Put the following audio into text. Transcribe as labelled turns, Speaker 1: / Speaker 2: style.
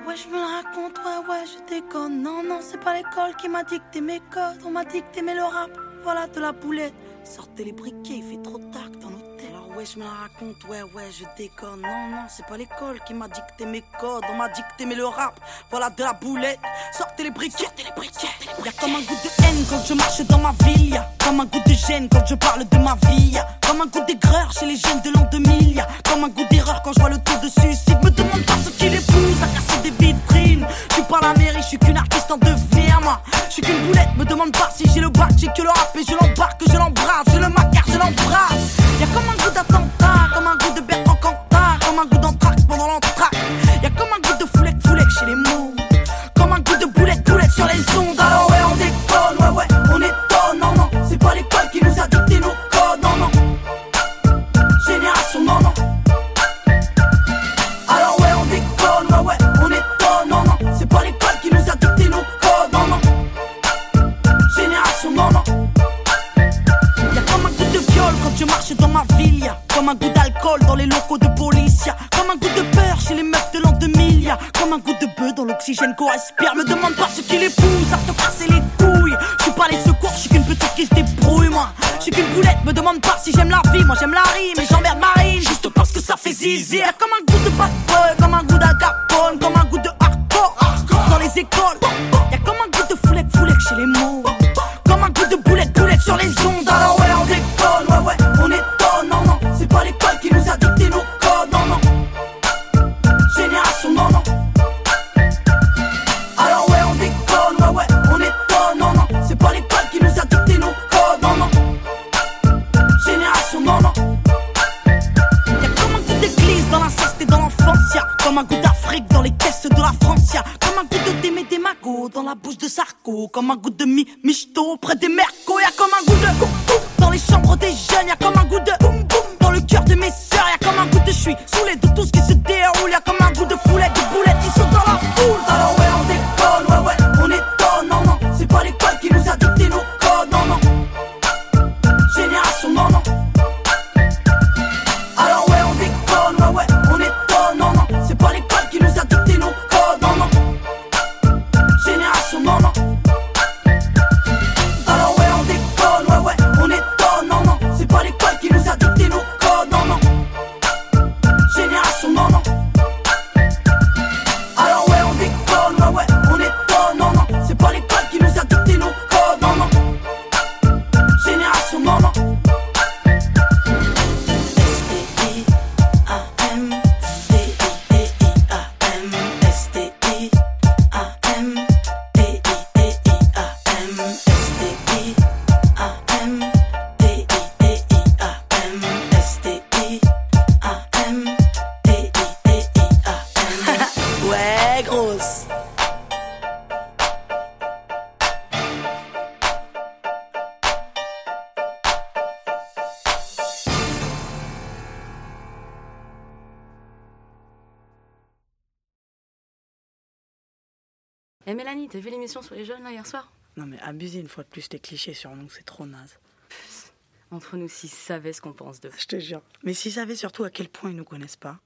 Speaker 1: Ouais, je me la raconte, ouais, je déconne. Non, non, c'est pas l'école qui m'a dicté mes codes. On m'a dicté, mais le rap, voilà de la boulette. Sortez les briquets, il fait trop tard dans l'hôtel. Alors ouais, je me la raconte, ouais, je déconne. Non, non, c'est pas l'école qui m'a dicté mes codes. On m'a dicté, mais le rap, voilà de la boulette. Sortez les briquets, Y'a comme un goût de haine quand je marche dans ma ville. Y'a comme un goût de gêne quand je parle de ma vie. Y'a comme un goût d'aigreur chez les jeunes de l'an 2000. Y'a comme un goût d'erreur quand je vois le taux de suicide. Me demande pas ce qui les pousse à casser des vitrines. Je suis pas la mairie, je suis qu'une artiste en devenir, moi. Je suis qu'une boulette, me demande pas si j'ai le bac, j'ai que le rap et je l'embarque, je l'embrasse, je le macar, je l'embrasse. Y'a comme un goût d'attentat, comme un goût de Bertrand Cantat, comme un goût d'anthrax pendant l'entracte. Y'a comme un goût de foulec chez les mots, comme un goût de boulette sur les ondes. Alors ouais, on déconne, ouais, on étonne, non, non, c'est pas l'école qui nous a dicté nos codes, non, non. Génération, non, non. Alors ouais, on déconne, ouais, on étonne, non, non, c'est pas l'école qui nous a dicté nos codes, non, non. Génération, non, non. Y'a comme un goût de viol quand je marche dans ma ville. Y'a comme un goût d'alcool dans les locaux de police. Y'a comme un goût de peur chez les meufs de l'an 2000. Y'a comme un goût de bœuf dans l'oxygène qu'on respire. Me demande pas ce qui les pousse à te casser les couilles. Je suis pas les secours, je suis qu'une petite qui se débrouille, moi. Je suis qu'une boulette, me demande pas si j'aime la vie. Moi j'aime la rime et j'emmerde Marine juste parce que ça fait zizi. Y'a comme un goût de bad boy, comme un goût d'Al Capone, comme un goût de hardcore dans les écoles. Y'a comme un goût de foulec chez les mots, comme un goût de boulette sur les ondes. Alors ouais, on déconne, ouais, on étonne, non, non, c'est pas l'école qui nous a dicté nos codes, non, non. Génération, non, non. Alors ouais, on déconne, ouais, on étonne, non, non, c'est pas l'école qui nous a dicté nos codes, non, non. Génération, non, non. Y'a comme un goût d'église dans l'inceste et dans l'enfance. Y'a comme un goût d'Afrique dans les caisses de la France. Y'a comme un goût de Démé des Magots dans la bouche de Sarko. Comme un goût de Michto près des Mercos. Y'a comme un goût de dans les chambres des jeunes. Y'a comme un goût de boum boum dans le cœur de mes sœurs. Y'a comme un goût de je suis saoulé de tout ce qui se déroule. Y'a comme un goût de foulette, de boulettes qui sont dans la foule. Alors ouais, on déconne, ouais, on étonne, non, non, c'est pas l'école qui nous a dicté nos codes, non, non. Génération, non, non. Alors ouais, on déconne, ouais, on étonne, non, non, c'est pas l'école qui nous a dicté nos codes, non, non. Génération, non, non. Alors ouais, on déconne, ouais, on étonne, non, non, c'est pas l'école qui nous a dicté nos codes, non, non. Génération, non, non. Alors ouais, on déconne, ouais, on étonne, non, non, c'est pas l'école qui nous a dicté nos codes, non, non. Génération, non, non. Ouais, grosse.
Speaker 2: Eh Mélanie, t'as vu l'émission sur les jeunes là hier soir?
Speaker 3: Non mais abuser une fois de plus tes clichés sur nous, c'est trop naze.
Speaker 2: Entre nous, s'ils savaient ce qu'on pense d'eux.
Speaker 3: Je te jure. Mais s'ils savaient surtout à quel point ils nous connaissent pas.